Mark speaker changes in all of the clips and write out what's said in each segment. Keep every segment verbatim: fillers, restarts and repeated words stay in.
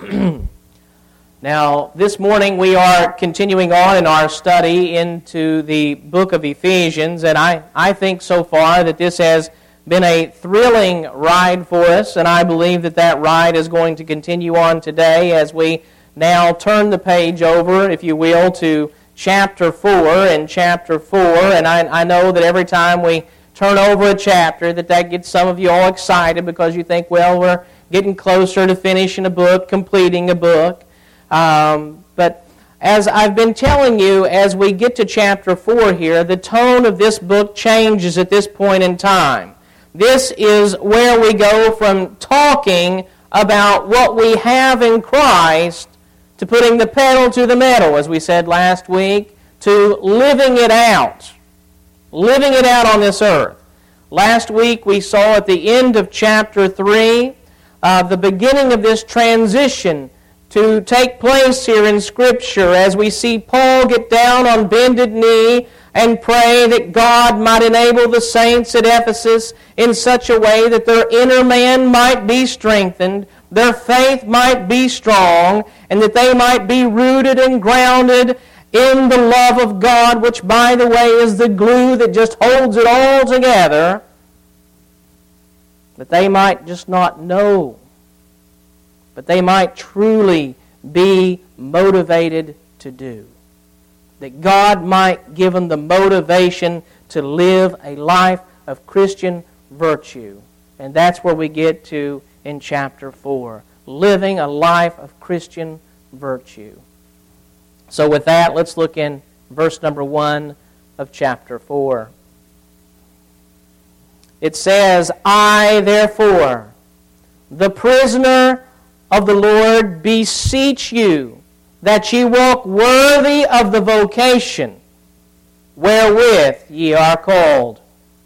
Speaker 1: Now, this morning we are continuing on in our study into the book of Ephesians, and I, I think so far that this has been a thrilling ride for us, and I believe that that ride is going to continue on today as we now turn the page over, if you will, to chapter four and chapter four, and I, I know that every time we turn over a chapter that that gets some of you all excited because you think, well, we're getting closer to finishing a book, completing a book. Um, but as I've been telling you, as we get to chapter four here, the tone of this book changes at this point in time. This is where we go from talking about what we have in Christ to putting the pedal to the metal, as we said last week, to living it out. Living it out on this earth. Last week we saw at the end of chapter three uh, the beginning of this transition to take place here in Scripture as we see Paul get down on bended knee and pray that God might enable the saints at Ephesus in such a way that their inner man might be strengthened, their faith might be strong, and that they might be rooted and grounded in the love of God, which, by the way, is the glue that just holds it all together, that they might just not know, but they might truly be motivated to do. That God might give them the motivation to live a life of Christian virtue. And that's where we get to in chapter four. Living a life of Christian virtue. So with that, let's look in verse number one of chapter four. It says, I, therefore, the prisoner of the Lord, beseech you that ye walk worthy of the vocation wherewith ye are called.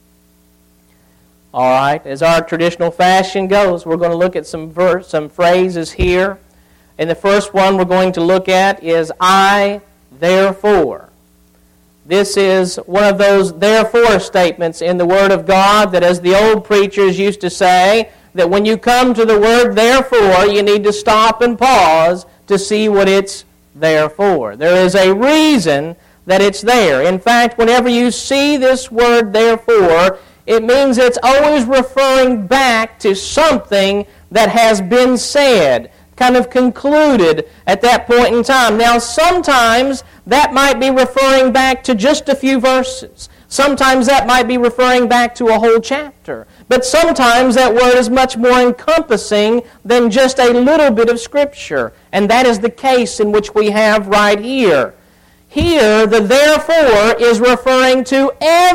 Speaker 1: All right, as our traditional fashion goes, we're going to look at some verse, some phrases here. And the first one we're going to look at is I, therefore. This is one of those therefore statements in the Word of God that, as the old preachers used to say, that when you come to the word therefore, you need to stop and pause to see what it's there for. There is a reason that it's there. In fact, whenever you see this word therefore, it means it's always referring back to something that has been said, kind of concluded at that point in time. Now, sometimes that might be referring back to just a few verses. Sometimes that might be referring back to a whole chapter. But sometimes that word is much more encompassing than just a little bit of Scripture. And that is the case in which we have right here. Here, the therefore is referring to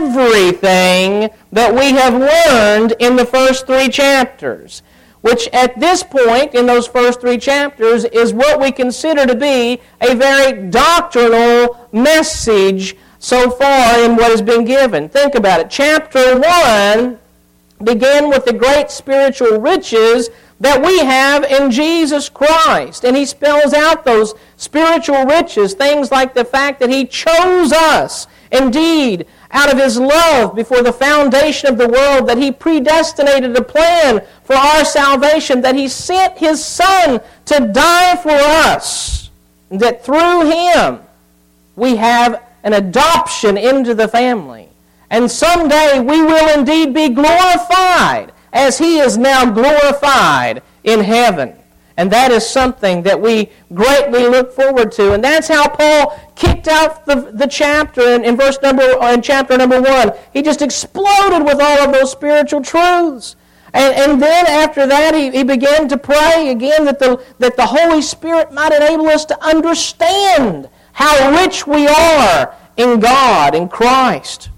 Speaker 1: everything that we have learned in the first three chapters, which at this point in those first three chapters is what we consider to be a very doctrinal message so far in what has been given. Think about it. Chapter one began with the great spiritual riches that we have in Jesus Christ. And he spells out those spiritual riches, things like the fact that he chose us, indeed, out of his love before the foundation of the world, that he predestinated a plan for our salvation, that he sent his Son to die for us, and that through him we have an adoption into the family. And someday we will indeed be glorified as he is now glorified in heaven. And that is something that we greatly look forward to. And that's how Paul kicked out the, the chapter in, in verse number in chapter number one. He just exploded with all of those spiritual truths. And, and then after that he, he began to pray again that the, that the Holy Spirit might enable us to understand how rich we are in God, in Christ.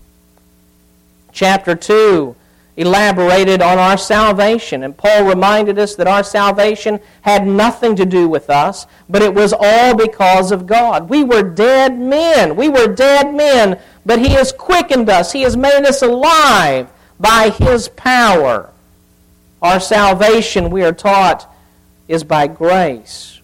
Speaker 1: Chapter two elaborated on our salvation, and Paul reminded us that our salvation had nothing to do with us, but it was all because of God. We were dead men. We were dead men, but he has quickened us. He has made us alive by his power. Our salvation, we are taught, is by grace.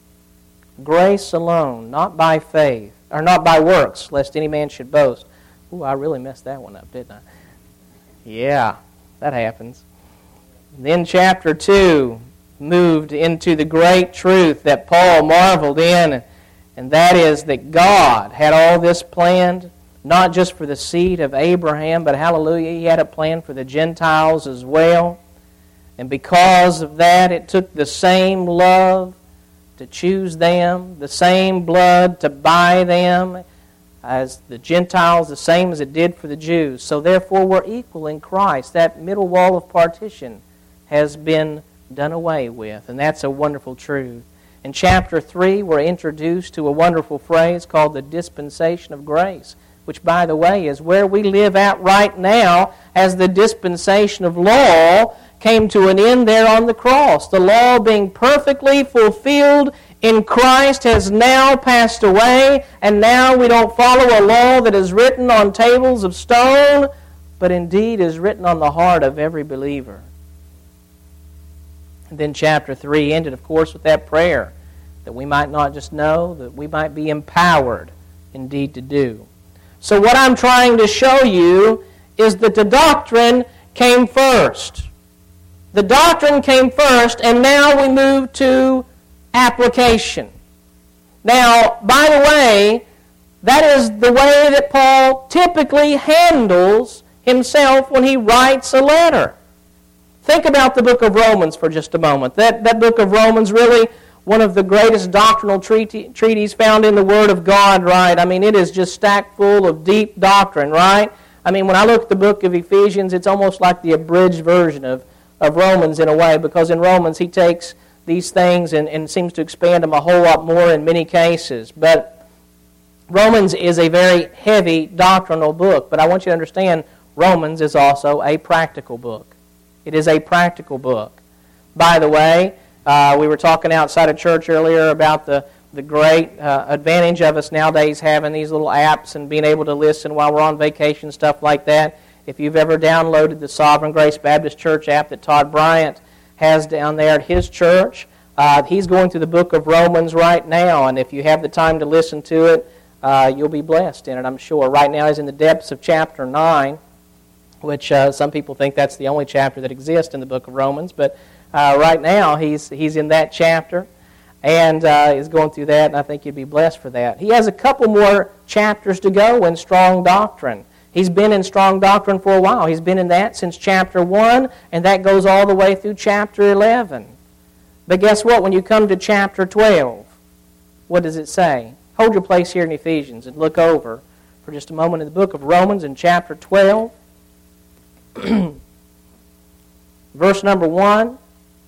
Speaker 1: Grace alone, not by faith, or not by works, lest any man should boast. Ooh, I really messed that one up, didn't I? Yeah, that happens. Then chapter two moved into the great truth that Paul marveled in, and that is that God had all this planned, not just for the seed of Abraham, but hallelujah, He had it planned for the Gentiles as well. And because of that, it took the same love to choose them, the same blood to buy them as the Gentiles, the same as it did for the Jews. So therefore, we're equal in Christ. That middle wall of partition has been done away with, and that's a wonderful truth. In chapter three, we're introduced to a wonderful phrase called the dispensation of grace, which, by the way, is where we live at right now as the dispensation of law came to an end there on the cross. The law being perfectly fulfilled in Christ has now passed away, and now we don't follow a law that is written on tables of stone, but indeed is written on the heart of every believer. And then chapter three ended, of course, with that prayer, that we might not just know, that we might be empowered indeed to do. So what I'm trying to show you is that the doctrine came first. The doctrine came first, and now we move to application. Now, by the way, that is the way that Paul typically handles himself when he writes a letter. Think about the book of Romans for just a moment. That, that book of Romans, really one of the greatest doctrinal treati- treatises found in the Word of God, right? I mean, it is just stacked full of deep doctrine, right? I mean, when I look at the book of Ephesians, it's almost like the abridged version of, of Romans in a way, because in Romans he takes these things and, and seems to expand them a whole lot more in many cases. But Romans is a very heavy doctrinal book, but I want you to understand Romans is also a practical book. It is a practical book. By the way, uh, we were talking outside of church earlier about the, the great uh, advantage of us nowadays having these little apps and being able to listen while we're on vacation, stuff like that. If you've ever downloaded the Sovereign Grace Baptist Church app that Todd Bryant has down there at his church, uh, he's going through the book of Romans right now, and if you have the time to listen to it, uh, you'll be blessed in it, I'm sure. Right now he's in the depths of chapter nine, which uh, some people think that's the only chapter that exists in the book of Romans, but uh, right now he's he's in that chapter, and uh, he's going through that, and I think you'd be blessed for that. He has a couple more chapters to go in strong doctrine. He's been in strong doctrine for a while. He's been in that since chapter one, and that goes all the way through chapter eleven. But guess what? When you come to chapter twelve, what does it say? Hold your place here in Ephesians and look over for just a moment in the book of Romans in chapter twelve. Verse number one.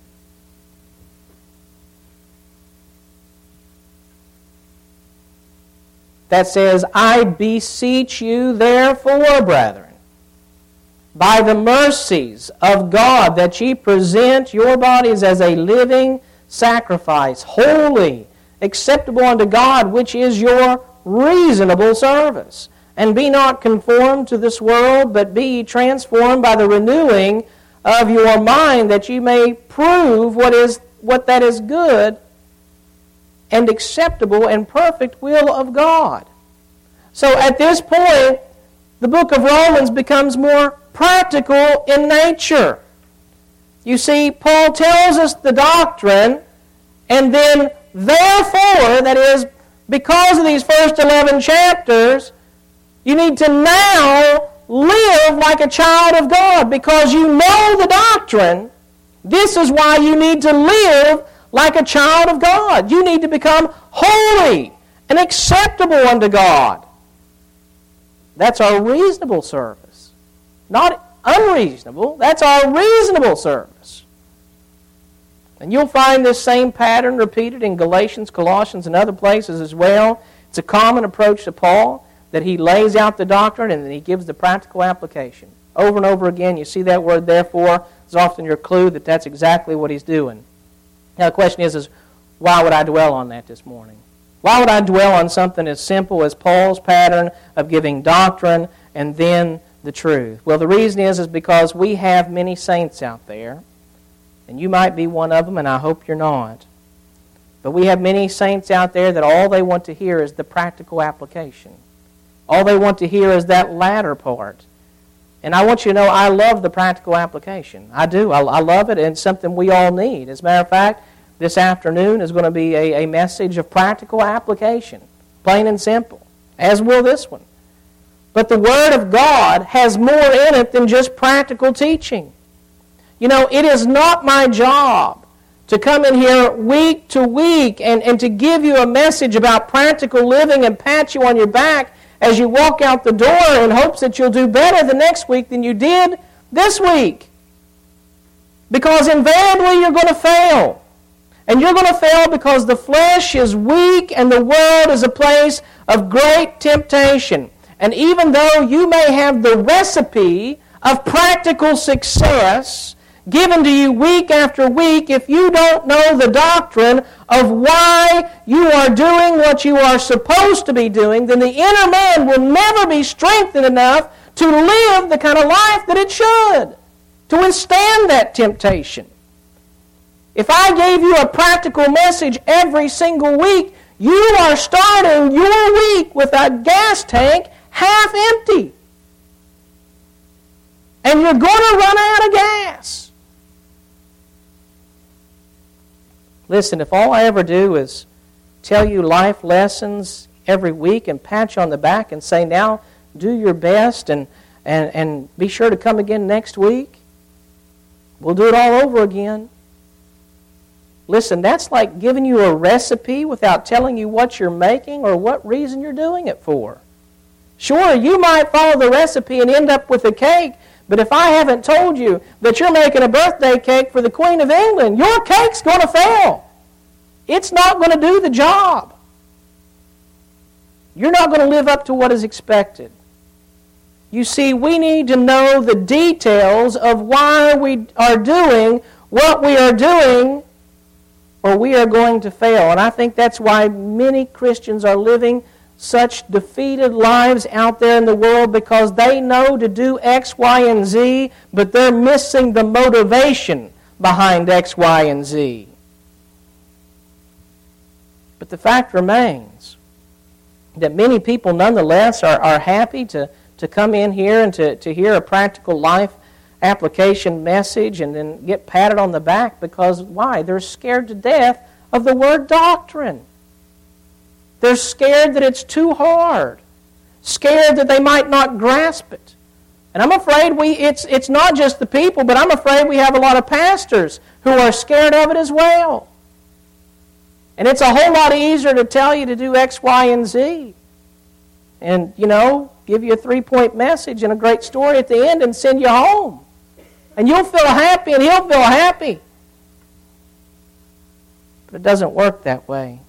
Speaker 1: That says, I beseech you therefore, brethren, by the mercies of God, that ye present your bodies as a living sacrifice, holy, acceptable unto God, which is your reasonable service. And be not conformed to this world, but be ye transformed by the renewing of your mind, that ye may prove what is what that is good and acceptable and perfect will of God. So at this point, the book of Romans becomes more practical in nature. You see, Paul tells us the doctrine, and then therefore, that is, because of these first eleven chapters, you need to now live like a child of God, because you know the doctrine. This is why you need to live like a child of God. You need to become holy and acceptable unto God. That's our reasonable service. Not unreasonable. That's our reasonable service. And you'll find this same pattern repeated in Galatians, Colossians, and other places as well. It's a common approach to Paul, that he lays out the doctrine and then he gives the practical application. Over and over again, you see that word therefore is often your clue that that's exactly what he's doing. Now the question is, is why would I dwell on that this morning? Why would I dwell on something as simple as Paul's pattern of giving doctrine and then the truth? Well, the reason is, is because we have many saints out there, and you might be one of them, and I hope you're not. But we have many saints out there that all they want to hear is the practical application. All they want to hear is that latter part. And I want you to know I love the practical application. I do. I, I love it, and it's something we all need. As a matter of fact, this afternoon is going to be a, a message of practical application, plain and simple, as will this one. But the Word of God has more in it than just practical teaching. You know, it is not my job to come in here week to week and, and to give you a message about practical living and pat you on your back as you walk out the door in hopes that you'll do better the next week than you did this week. Because invariably you're going to fail. And you're going to fail because the flesh is weak and the world is a place of great temptation. And even though you may have the recipe of practical success given to you week after week, if you don't know the doctrine of why you are doing what you are supposed to be doing, then the inner man will never be strengthened enough to live the kind of life that it should, to withstand that temptation. If I gave you a practical message every single week, you are starting your week with a gas tank half empty. And you're going to run out of gas. Listen, if all I ever do is tell you life lessons every week and pat you on the back and say, now do your best and, and, and be sure to come again next week, we'll do it all over again. Listen, that's like giving you a recipe without telling you what you're making or what reason you're doing it for. Sure, you might follow the recipe and end up with a cake, but if I haven't told you that you're making a birthday cake for the Queen of England, your cake's going to fail. It's not going to do the job. You're not going to live up to what is expected. You see, we need to know the details of why we are doing what we are doing, or we are going to fail. And I think that's why many Christians are living such defeated lives out there in the world, because they know to do X, Y, and Z, but they're missing the motivation behind X, Y, and Z. But the fact remains that many people nonetheless are, are happy to, to come in here and to, to hear a practical life application message and then get patted on the back because, why? They're scared to death of the word doctrine. They're scared that it's too hard, scared that they might not grasp it. And I'm afraid we it's it's not just the people, but I'm afraid we have a lot of pastors who are scared of it as well. And it's a whole lot easier to tell you to do X, Y, and Z. And, you know, give you a three-point message and a great story at the end and send you home. And you'll feel happy and he'll feel happy. But it doesn't work that way.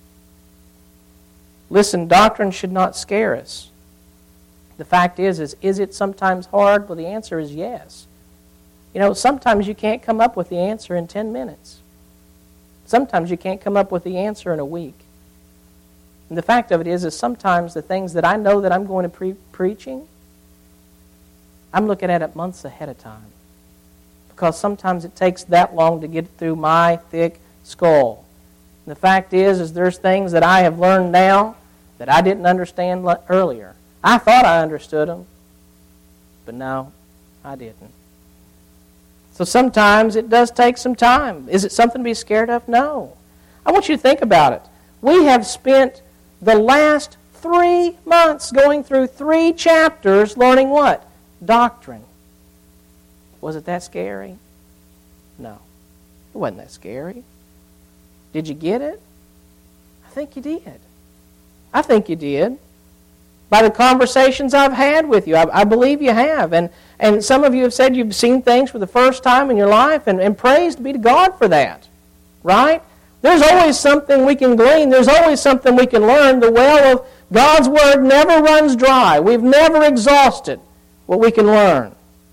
Speaker 1: Listen, doctrine should not scare us. The fact is, is, is it sometimes hard? Well, the answer is yes. You know, sometimes you can't come up with the answer in ten minutes. Sometimes you can't come up with the answer in a week. And the fact of it is, is sometimes the things that I know that I'm going to be preaching, I'm looking at it months ahead of time. Because sometimes it takes that long to get through my thick skull. And the fact is, is there's things that I have learned now that I didn't understand earlier. I thought I understood them, but no, I didn't. So sometimes it does take some time. Is it something to be scared of? No. I want you to think about it. We have spent the last three months going through three chapters learning what? Doctrine. Was it that scary? No. It wasn't that scary. Did you get it? I think you did. I think you did. By the conversations I've had with you, I, I believe you have. And, and some of you have said you've seen things for the first time in your life, and, and praise be to God for that. Right? There's always something we can glean. There's always something we can learn. The well of God's Word never runs dry. We've never exhausted what we can learn.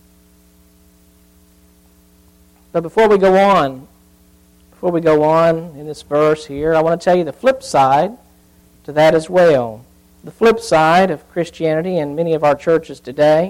Speaker 1: But before we go on, before we go on in this verse here, I want to tell you the flip side to that as well. The flip side of Christianity in many of our churches today.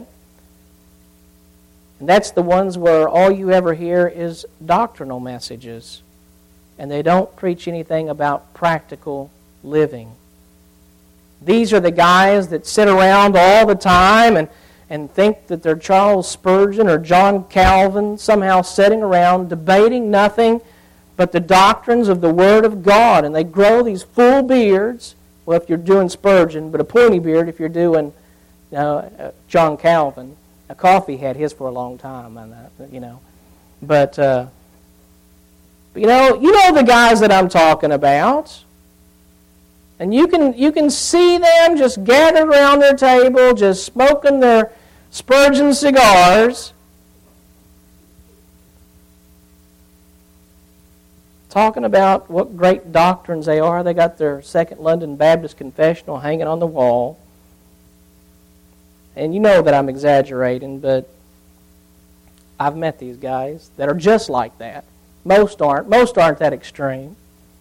Speaker 1: And that's the ones where all you ever hear is doctrinal messages. And they don't preach anything about practical living. These are the guys that sit around all the time and, and think that they're Charles Spurgeon or John Calvin somehow sitting around debating nothing but the doctrines of the Word of God. And they grow these full beards, well, if you're doing Spurgeon, but a pointy beard if you're doing uh, John Calvin. A Coffee had his for a long time, you know. But, uh, you know, you know the guys that I'm talking about. And you can you can see them just gathered around their table, just smoking their Spurgeon cigars, talking about what great doctrines they are. They got their Second London Baptist Confessional hanging on the wall. And you know that I'm exaggerating, but I've met these guys that are just like that. Most aren't. Most aren't that extreme.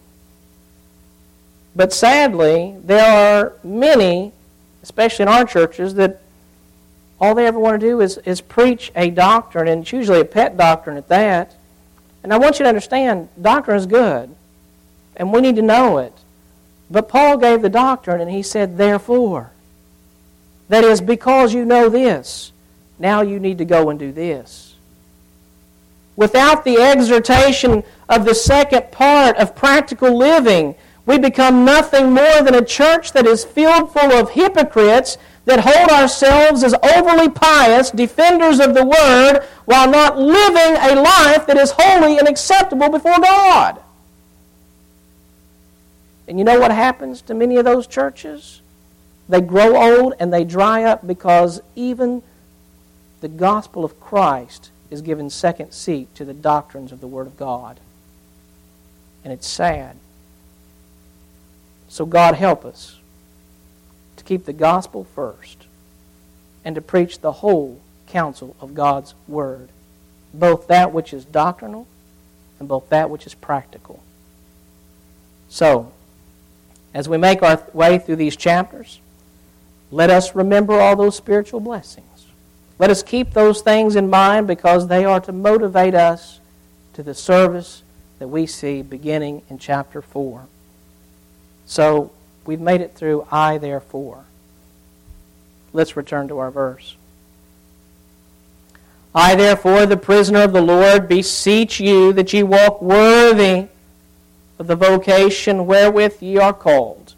Speaker 1: But sadly, there are many, especially in our churches, that all they ever want to do is, is preach a doctrine, and it's usually a pet doctrine at that. And I want you to understand, doctrine is good, and we need to know it. But Paul gave the doctrine, and he said, therefore. That is, because you know this, now you need to go and do this. Without the exhortation of the second part of practical living, we become nothing more than a church that is filled full of hypocrites that hold ourselves as overly pious defenders of the Word while not living a life that is holy and acceptable before God. And you know what happens to many of those churches? They grow old and they dry up because even the gospel of Christ is given second seat to the doctrines of the Word of God. And it's sad. So God help us to keep the gospel first and to preach the whole counsel of God's Word, both that which is doctrinal and both that which is practical. So, as we make our way through these chapters, let us remember all those spiritual blessings. Let us keep those things in mind because they are to motivate us to the service that we see beginning in chapter four. So, we've made it through I, therefore. Let's return to our verse. I, therefore, the prisoner of the Lord, beseech you that ye walk worthy of the vocation wherewith ye are called.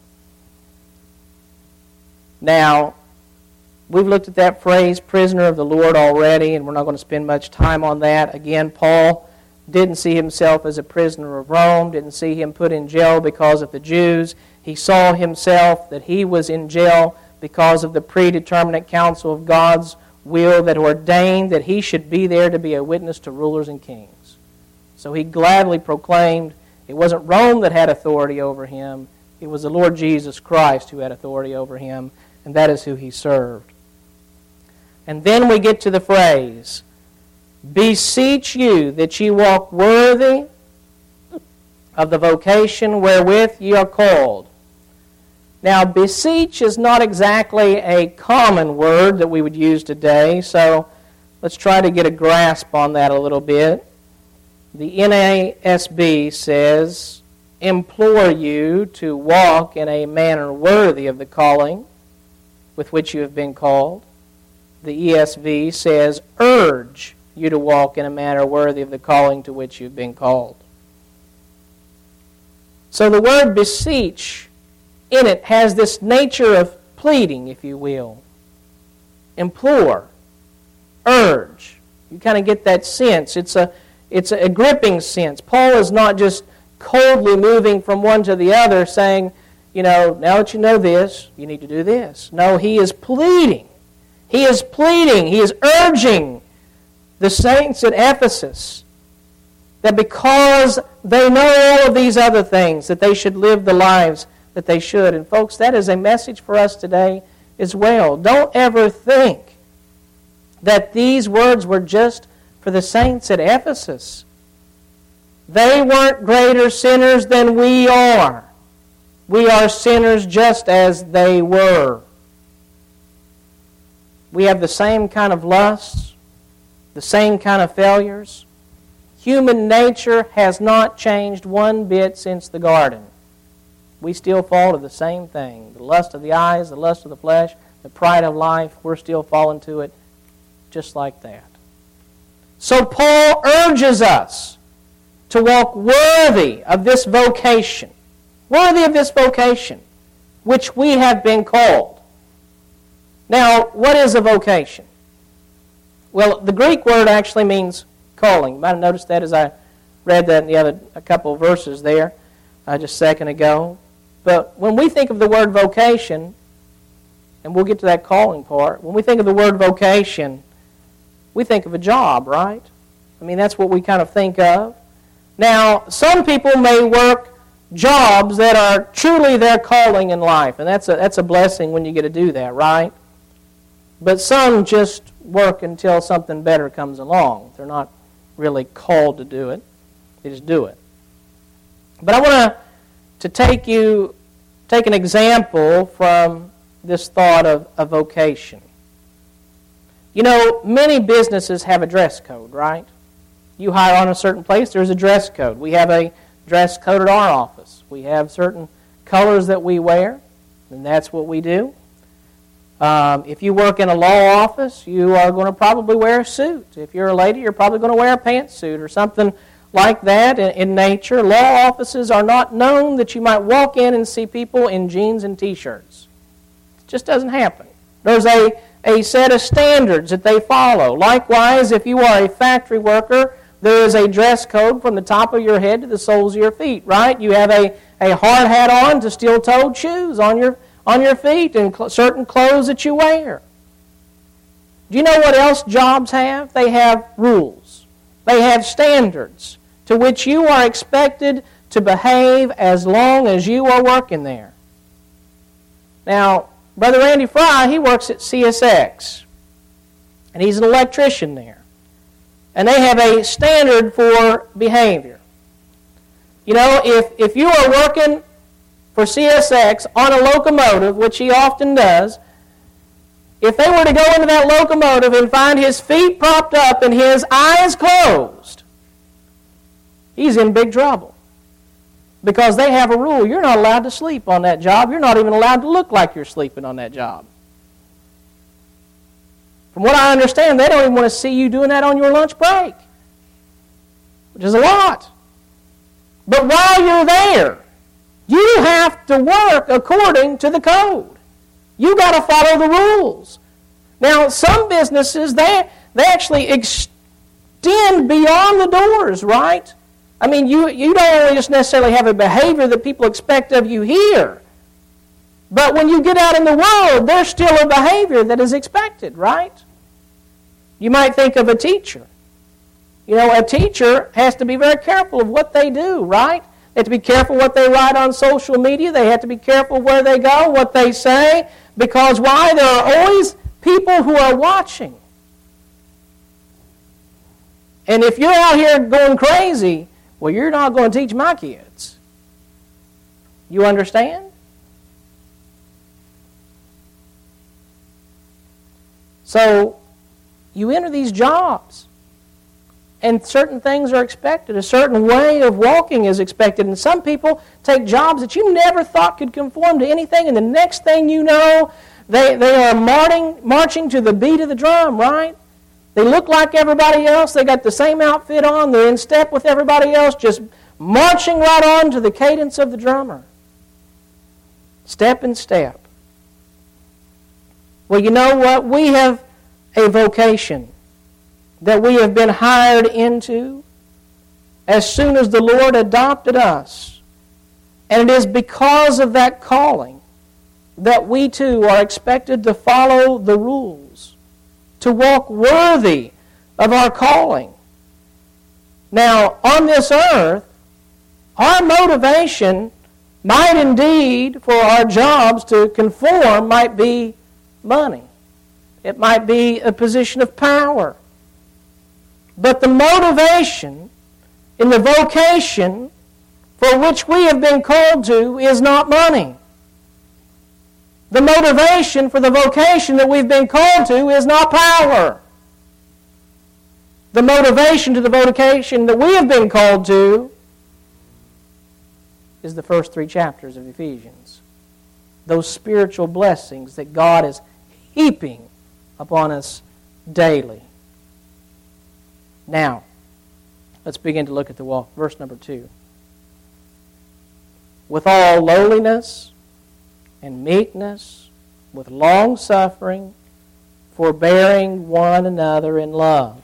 Speaker 1: Now, we've looked at that phrase, prisoner of the Lord, already, and we're not going to spend much time on that. Again, Paul didn't see himself as a prisoner of Rome, didn't see him put in jail because of the Jews. He saw himself that he was in jail because of the predeterminate counsel of God's will that ordained that he should be there to be a witness to rulers and kings. So he gladly proclaimed it wasn't Rome that had authority over him, it was the Lord Jesus Christ who had authority over him, and that is who he served. And then we get to the phrase, beseech you that ye walk worthy of the vocation wherewith ye are called. Now, beseech is not exactly a common word that we would use today, so let's try to get a grasp on that a little bit. The N A S B says, implore you to walk in a manner worthy of the calling with which you have been called. The E S V says, urge you to walk in a manner worthy of the calling to which you've been called. So the word beseech in it has this nature of pleading, if you will. Implore, urge. You kind of get that sense. It's a, it's a gripping sense. Paul is not just coldly moving from one to the other saying, you know, now that you know this, you need to do this. No, he is pleading. He is pleading. He is urging the saints at Ephesus that because they know all of these other things, that they should live the lives that they should. And folks, that is a message for us today as well. Don't ever think that these words were just for the saints at Ephesus. They weren't greater sinners than we are. We are sinners just as they were. We have the same kind of lusts, the same kind of failures. Human nature has not changed one bit since the garden. We still fall to the same thing. The lust of the eyes, the lust of the flesh, the pride of life, we're still falling to it just like that. So Paul urges us to walk worthy of this vocation, worthy of this vocation, which we have been called. Now, what is a vocation? Well, the Greek word actually means calling. You might have noticed that as I read that in the other a couple of verses there uh, just a second ago. But when we think of the word vocation, and we'll get to that calling part, when we think of the word vocation, we think of a job, right? I mean, that's what we kind of think of. Now, some people may work jobs that are truly their calling in life, and that's a, that's a blessing when you get to do that, right? But some just work until something better comes along. They're not really called to do it. They just do it. But I want to to take you take an example from this thought of a vocation. You know, many businesses have a dress code, right? You hire on a certain place, there's a dress code. We have a dress code at our office. We have certain colors that we wear, and that's what we do. Um, if you work in a law office, you are going to probably wear a suit. If you're a lady, you're probably going to wear a pantsuit or something like that in, in nature. Law offices are not known that you might walk in and see people in jeans and T-shirts. It just doesn't happen. There's a, a set of standards that they follow. Likewise, if you are a factory worker, there is a dress code from the top of your head to the soles of your feet, right? You have a, a hard hat on to steel-toed shoes on your on your feet and cl- certain clothes that you wear. Do you know what else jobs have? They have rules. They have standards to which you are expected to behave as long as you are working there. Now, Brother Randy Fry, he works at C S X, and he's an electrician there. And they have a standard for behavior. You know, if, if you are working for C S X on a locomotive, which he often does, if they were to go into that locomotive and find his feet propped up and his eyes closed, he's in big trouble. Because they have a rule. You're not allowed to sleep on that job. You're not even allowed to look like you're sleeping on that job. From what I understand, they don't even want to see you doing that on your lunch break, which is a lot. But while you're there, you have to work according to the code. You got to follow the rules. Now, some businesses, they, they actually extend beyond the doors, right? I mean, you, you don't only just necessarily have a behavior that people expect of you here, but when you get out in the world, there's still a behavior that is expected, right? You might think of a teacher. You know, a teacher has to be very careful of what they do, right? They have to be careful what they write on social media. They have to be careful where they go, what they say. Because why? There are always people who are watching. And if you're out here going crazy, well, you're not going to teach my kids. You understand? So, you enter these jobs. And certain things are expected. A certain way of walking is expected. And some people take jobs that you never thought could conform to anything, and the next thing you know, they, they are marching, marching to the beat of the drum, right? They look like everybody else. They got the same outfit on. They're in step with everybody else, just marching right on to the cadence of the drummer. Step in step. Well, you know what? We have a vocation that we have been hired into as soon as the Lord adopted us. And it is because of that calling that we too are expected to follow the rules, to walk worthy of our calling. Now, on this earth, our motivation might indeed, for our jobs to conform, might be money. It might be a position of power. But the motivation in the vocation for which we have been called to is not money. The motivation for the vocation that we've been called to is not power. The motivation to the vocation that we have been called to is the first three chapters of Ephesians. Those spiritual blessings that God is heaping upon us daily. Now, let's begin to look at the walk. Verse number two. With all lowliness and meekness, with long suffering, forbearing one another in love.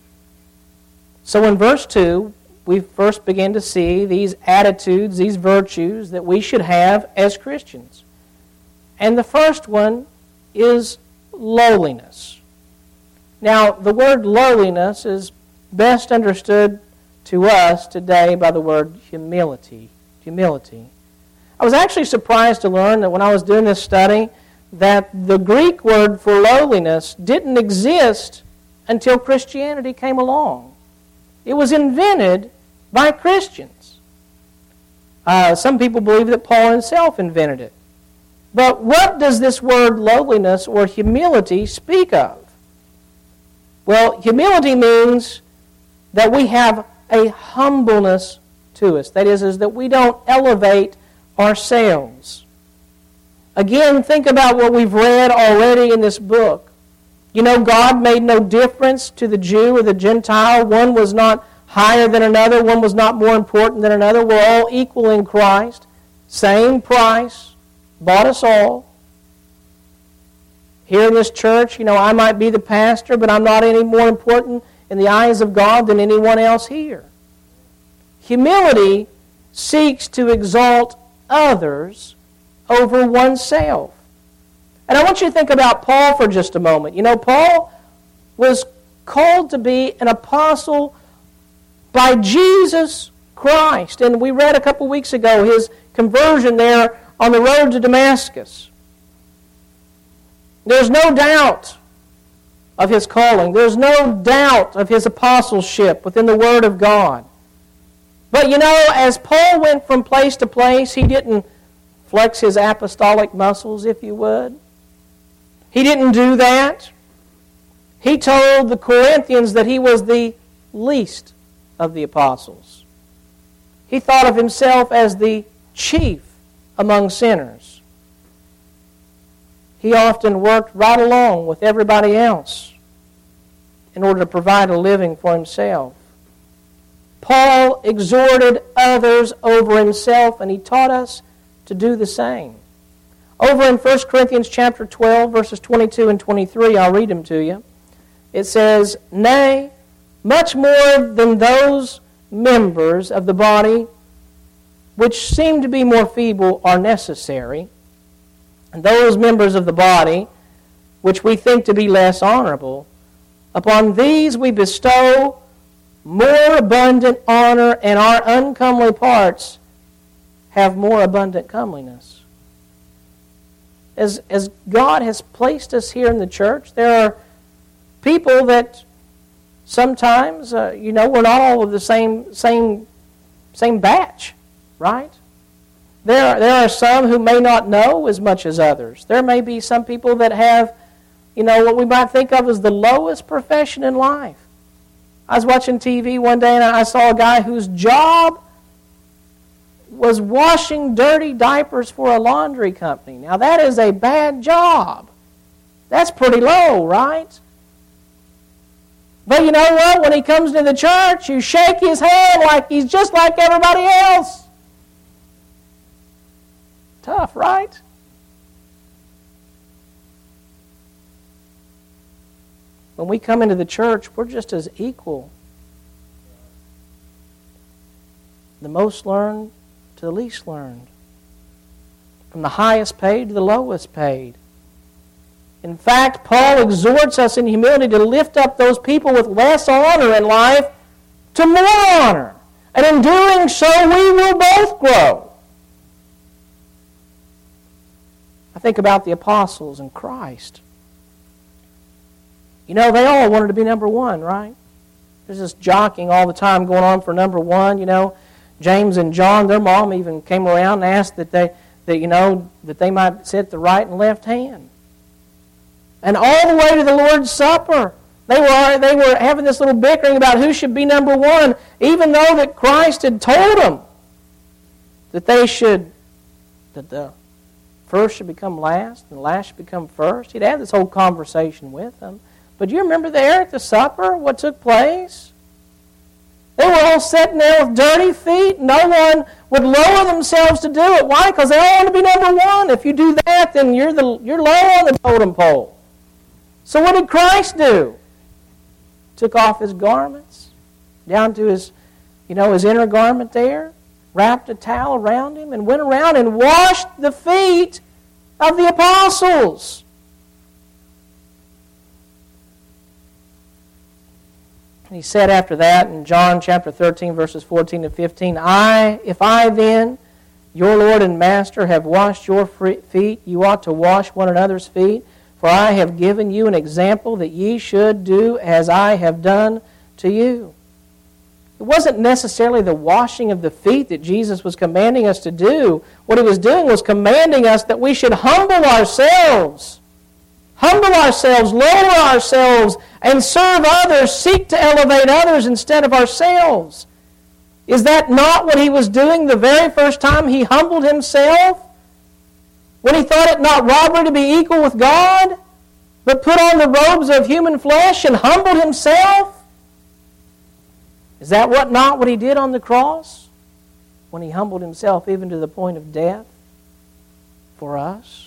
Speaker 1: So in verse two, we first begin to see these attitudes, these virtues that we should have as Christians. And the first one is lowliness. Now, the word lowliness is best understood to us today by the word humility. Humility. I was actually surprised to learn that when I was doing this study that the Greek word for lowliness didn't exist until Christianity came along. It was invented by Christians. Uh, some people believe that Paul himself invented it. But what does this word lowliness or humility speak of? Well, humility means that we have a humbleness to us. That is, is that we don't elevate ourselves. Again, think about what we've read already in this book. You know, God made no difference to the Jew or the Gentile. One was not higher than another. One was not more important than another. We're all equal in Christ. Same price. Bought us all. Here in this church, you know, I might be the pastor, but I'm not any more important in the eyes of God than anyone else here. Humility seeks to exalt others over oneself. And I want you to think about Paul for just a moment. You know, Paul was called to be an apostle by Jesus Christ. And we read a couple weeks ago his conversion there on the road to Damascus. There's no doubt of his calling. There's no doubt of his apostleship within the Word of God. But you know, as Paul went from place to place, he didn't flex his apostolic muscles, if you would. He didn't do that. He told the Corinthians that he was the least of the apostles. He thought of himself as the chief among sinners. He often worked right along with everybody else in order to provide a living for himself. Paul exhorted others over himself, and he taught us to do the same. Over in First Corinthians chapter twelve, verses twenty-two and twenty-three, I'll read them to you. It says, "Nay, much more than those members of the body which seem to be more feeble are necessary, and those members of the body which we think to be less honorable, upon these we bestow more abundant honor, and our uncomely parts have more abundant comeliness." As, as God has placed us here in the church, there are people that sometimes, uh, you know, we're not all of the same same same batch, right? There are, there are some who may not know as much as others. There may be some people that have, you know, what we might think of as the lowest profession in life. I was watching T V one day and I saw a guy whose job was washing dirty diapers for a laundry company. Now that is a bad job. That's pretty low, right? But you know what? When he comes to the church, you shake his hand like he's just like everybody else. Tough, right? When we come into the church, we're just as equal. The most learned to the least learned. From the highest paid to the lowest paid. In fact, Paul exhorts us in humility to lift up those people with less honor in life to more honor. And in doing so, we will both grow. I think about the apostles and Christ. You know, they all wanted to be number one, right? There's this jockeying all the time going on for number one. You know, James and John, their mom even came around and asked that they, that you know, that they might sit at the right and left hand. And all the way to the Lord's Supper, they were they were having this little bickering about who should be number one, even though that Christ had told them that they should, that the first should become last and the last should become first. He'd had this whole conversation with them. But do you remember there at the supper what took place? They were all sitting there with dirty feet. No one would lower themselves to do it. Why? Because they all want to be number one. If you do that, then you're the you're low on the totem pole. So what did Christ do? Took off his garments, down to his, you know, his inner garment there, wrapped a towel around him, and went around and washed the feet of the apostles. And he said after that in John chapter thirteen, verses fourteen and fifteen, I, if I then, your Lord and Master, have washed your feet, you ought to wash one another's feet. For I have given you an example that ye should do as I have done to you. It wasn't necessarily the washing of the feet that Jesus was commanding us to do. What he was doing was commanding us that we should humble ourselves. Humble ourselves, lower ourselves, and serve others, seek to elevate others instead of ourselves. Is that not what he was doing the very first time he humbled himself? When he thought it not robbery to be equal with God, but put on the robes of human flesh and humbled himself? Is that what not what he did on the cross? When he humbled himself even to the point of death for us?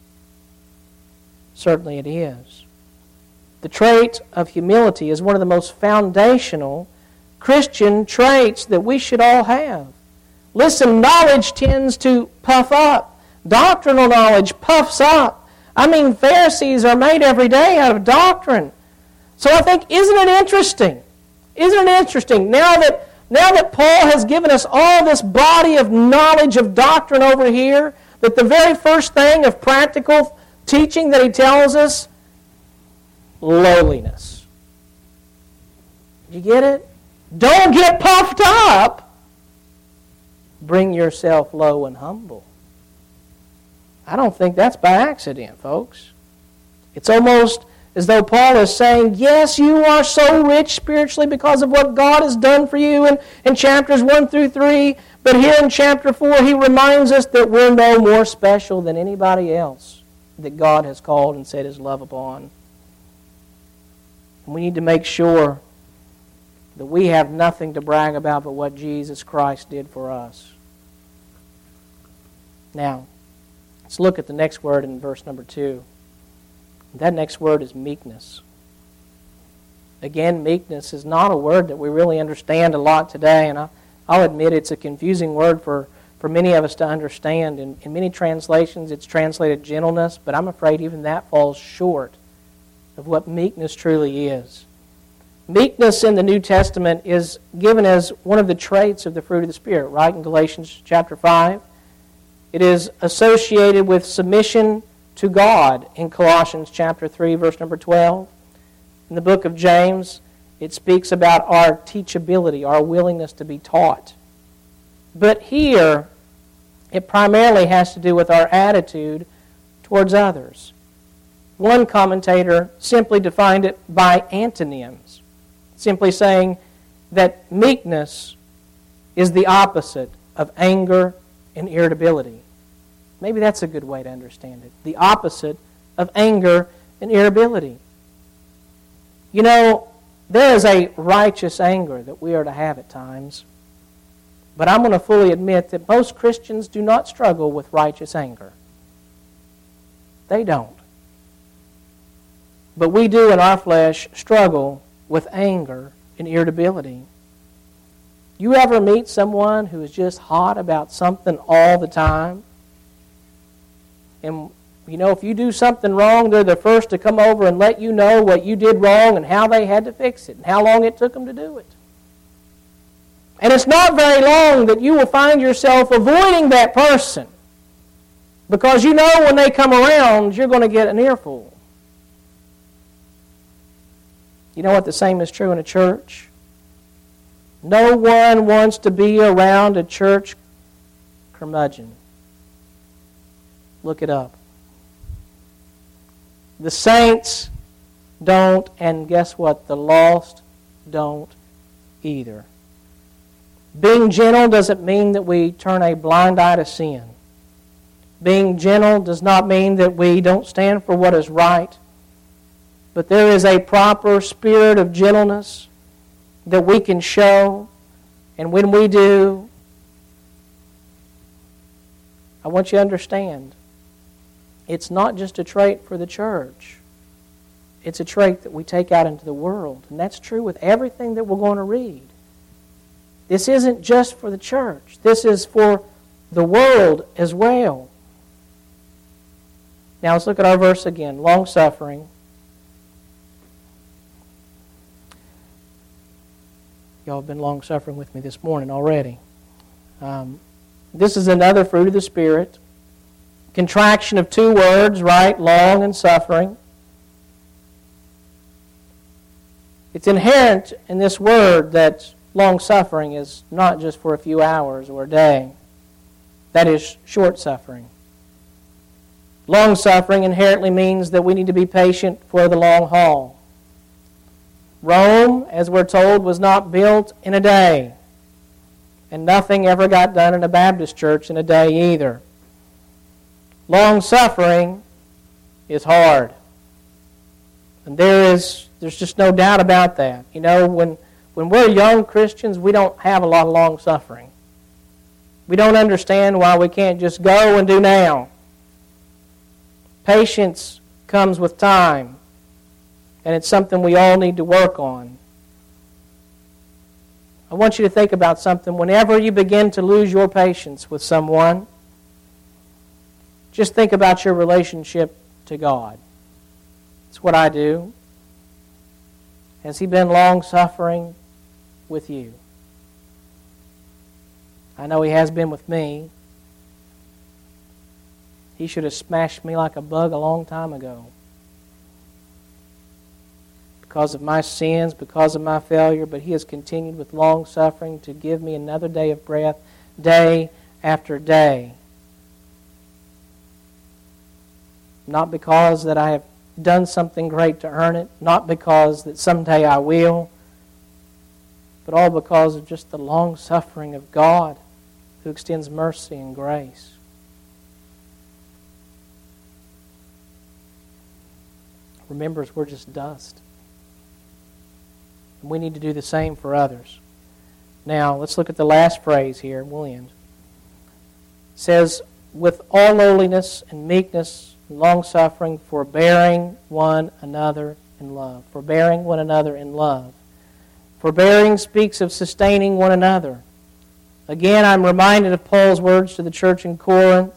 Speaker 1: Certainly it is. The trait of humility is one of the most foundational Christian traits that we should all have. Listen, knowledge tends to puff up. Doctrinal knowledge puffs up. I mean, Pharisees are made every day out of doctrine. So I think, isn't it interesting? Isn't it interesting? Now that, now that Paul has given us all this body of knowledge of doctrine over here, that the very first thing of practical teaching that he tells us, lowliness. Did you get it? Don't get puffed up. Bring yourself low and humble. I don't think that's by accident, folks. It's almost as though Paul is saying, yes, you are so rich spiritually because of what God has done for you in, in chapters one through three, but here in chapter four he reminds us that we're no more special than anybody else that God has called and set his love upon. And we need to make sure that we have nothing to brag about but what Jesus Christ did for us. Now, let's look at the next word in verse number two. That next word is meekness. Again, meekness is not a word that we really understand a lot today, and I, I'll admit it's a confusing word for, for many of us to understand. In, in many translations, it's translated gentleness, but I'm afraid even that falls short of what meekness truly is. Meekness in the New Testament is given as one of the traits of the fruit of the Spirit, right? In Galatians chapter five. It is associated with submission to God in Colossians chapter three, verse number twelve. In the book of James, it speaks about our teachability, our willingness to be taught. But here, it primarily has to do with our attitude towards others. One commentator simply defined it by antonyms, simply saying that meekness is the opposite of anger and irritability. Maybe that's a good way to understand it. The opposite of anger and irritability. You know, there is a righteous anger that we are to have at times. But I'm going to fully admit that most Christians do not struggle with righteous anger. They don't. But we do in our flesh struggle with anger and irritability. You ever meet someone who is just hot about something all the time? And, you know, if you do something wrong, they're the first to come over and let you know what you did wrong and how they had to fix it and how long it took them to do it. And it's not very long that you will find yourself avoiding that person because you know when they come around, you're going to get an earful. You know what? The same is true in a church. No one wants to be around a church curmudgeon. Look it up. The saints don't, and guess what? The lost don't either. Being gentle doesn't mean that we turn a blind eye to sin. Being gentle does not mean that we don't stand for what is right. but there is a proper spirit of gentleness that we can show. And when we do, I want you to understand, it's not just a trait for the church. It's a trait that we take out into the world. And that's true with everything that we're going to read. This isn't just for the church. This is for the world as well. Now let's look at our verse again. Long-suffering. Y'all have been long-suffering with me this morning already. Um, this is another fruit of the Spirit. Contraction of two words, right? Long and suffering. It's inherent in this word that long-suffering is not just for a few hours or a day. That is short-suffering. Long-suffering inherently means that we need to be patient for the long haul. Rome, as we're told, was not built in a day. And nothing ever got done in a Baptist church in a day either. Long-suffering is hard. And there is, there's just no doubt about that. You know, when, when we're young Christians, we don't have a lot of long-suffering. We don't understand why we can't just go and do now. Patience comes with time. And it's something we all need to work on. I want you to think about something. Whenever you begin to lose your patience with someone, just think about your relationship to God. It's what I do. Has He been long-suffering with you? I know He has been with me. He should have smashed me like a bug a long time ago. Because of my sins, because of my failure, but He has continued with long suffering to give me another day of breath, day after day. Not because that I have done something great to earn it, not because that someday I will, but all because of just the long suffering of God who extends mercy and grace. Remember, we're just dust. We need to do the same for others. Now, let's look at the last phrase here, and we'll end. It says, with all lowliness and meekness and long-suffering, forbearing one another in love. Forbearing one another in love. Forbearing speaks of sustaining one another. Again, I'm reminded of Paul's words to the church in Corinth,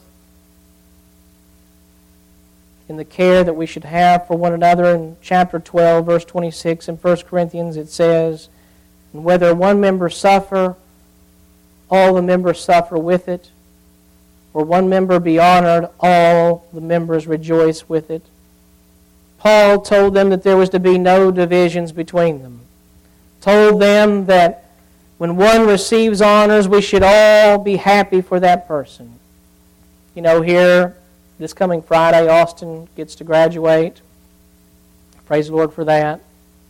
Speaker 1: in the care that we should have for one another. In chapter twelve, verse twenty-six, in First Corinthians, it says, and whether one member suffer, all the members suffer with it, or one member be honored, all the members rejoice with it. Paul told them that there was to be no divisions between them. Told them that when one receives honors, we should all be happy for that person. You know, here, this coming Friday, Austin gets to graduate. Praise the Lord for that.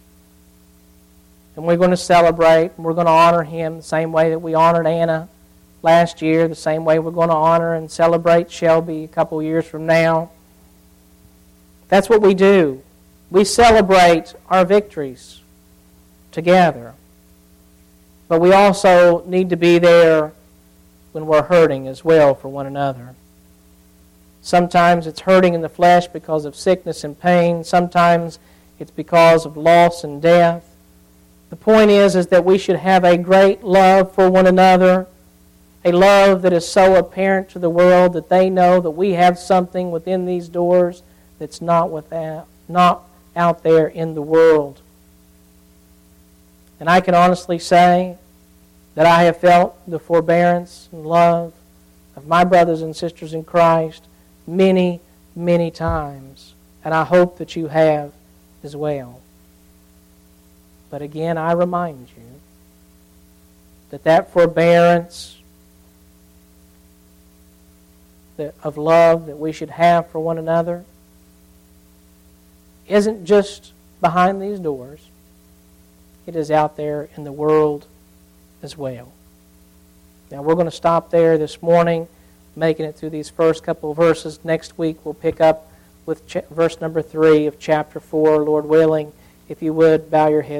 Speaker 1: And we're going to celebrate, and we're going to honor him the same way that we honored Anna last year, the same way we're going to honor and celebrate Shelby a couple years from now. That's what we do. We celebrate our victories together. But we also need to be there when we're hurting as well for one another. Sometimes it's hurting in the flesh because of sickness and pain. Sometimes it's because of loss and death. The point is, is that we should have a great love for one another, a love that is so apparent to the world that they know that we have something within these doors that's not without, not out there in the world. And I can honestly say that I have felt the forbearance and love of my brothers and sisters in Christ many, many times. And I hope that you have as well. But again, I remind you that that forbearance of love that we should have for one another isn't just behind these doors. It is out there in the world as well. Now we're going to stop there this morning, making it through these first couple of verses. Next week we'll pick up with ch- verse number three of chapter four, Lord willing. If you would, bow your head.